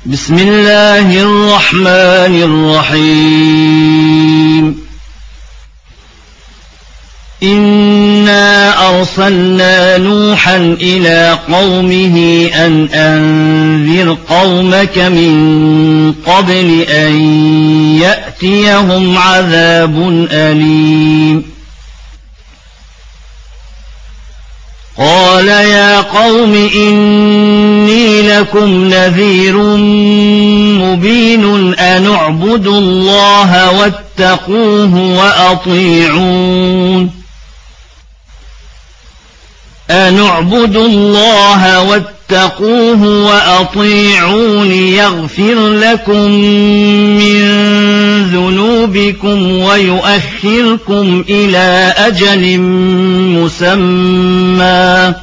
بسم الله الرحمن الرحيم إنا أرسلنا نوحا إلى قومه أن أنذر قومك من قبل أن يأتيهم عذاب أليم قال يا قوم إني لكم نذير مبين أن اعبدوا الله واتقوه وأطيعون يغفر لكم من ذنوبكم ويؤخركم إلى أجل مسمى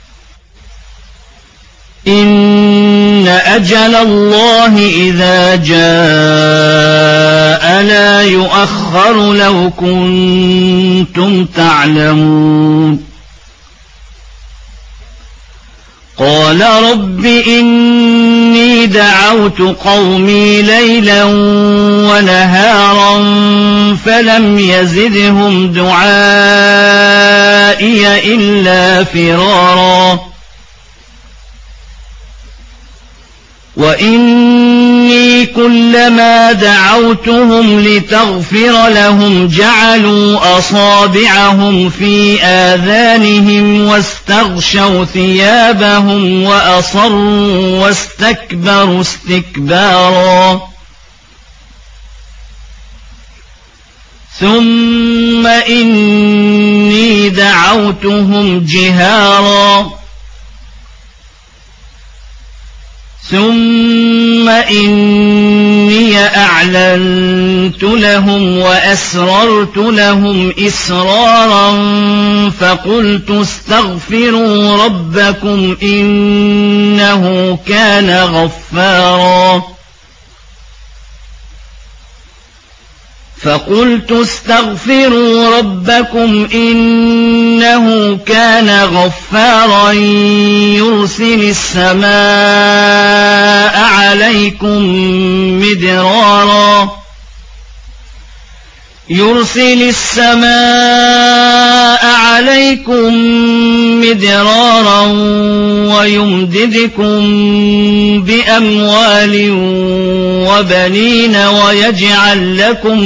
إن أجل الله إذا جاء لا يؤخر لو كنتم تعلمون قال رب إني دعوت قومي ليلا ونهارا فلم يزدهم دعائي إلا فرارا وإني كلما دعوتهم لتغفر لهم جعلوا أصابعهم في آذانهم واستغشوا ثيابهم وأصروا واستكبروا استكبارا ثم إني دعوتهم جهارا ثم إني أعلنت لهم وأسررت لهم إسرارا فقلت استغفروا ربكم إنه كان غفارا يرسل السماء عليكم مدرارا ويمددكم بأموال وبنين ويجعل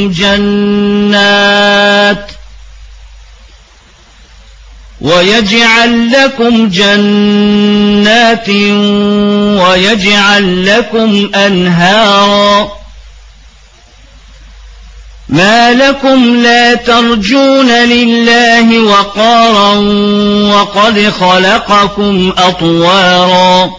لكم جنات ويجعل لكم أنهارا ما لكم لا ترجون لله وقارا وقد خلقكم أطوارا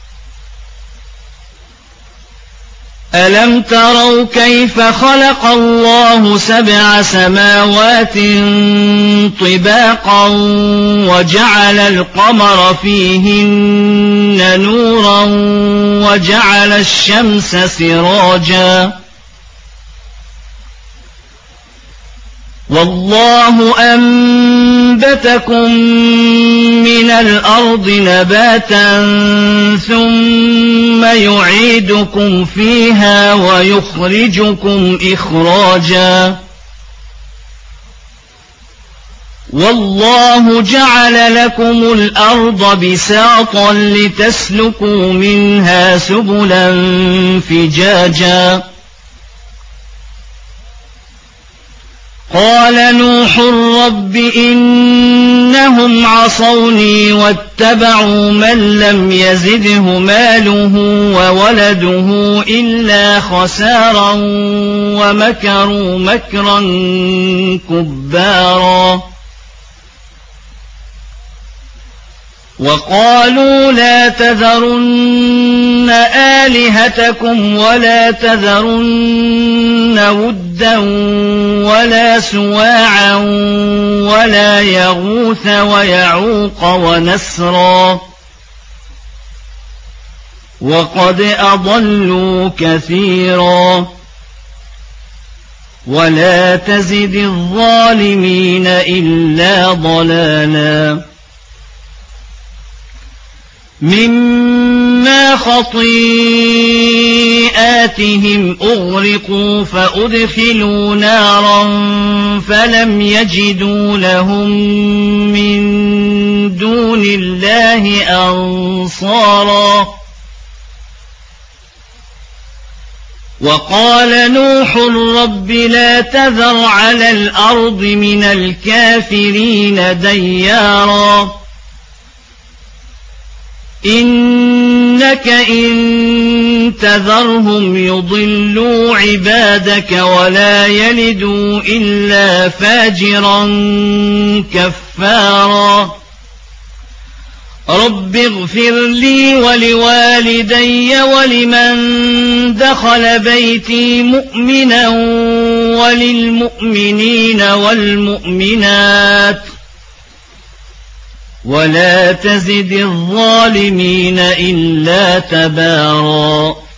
ألم تروا كيف خلق الله 7 سماوات طباقا وجعل القمر فيهن نورا وجعل الشمس سراجا والله أنبتكم من الأرض نباتا ثم يعيدكم فيها ويخرجكم إخراجا والله جعل لكم الأرض بساطا لتسلكوا منها سبلا فجاجا قال نوح رب إنهم عصوني واتبعوا من لم يزده ماله وولده إلا خسارا ومكروا مكرا كبارا وقالوا لا تذرن آلهتكم ولا تذرن ودا ولا سواعا ولا يغوث ويعوق ونسرا وقد أضلوا كثيرا ولا تزد الظالمين إلا ضلالا مما فبما خطيئاتهم أغرقوا فأدخلوا نارا فلم يجدوا لهم من دون الله أنصارا وقال نوح رب لا تذر على الأرض من الكافرين ديارا إنك إن تذرهم يضلوا عبادك ولا يلدوا إلا فاجرا كفارا رب اغفر لي ولوالدي ولمن دخل بيتي مؤمنا وللمؤمنين والمؤمنات ولا تزد الظالمين إلا تبارا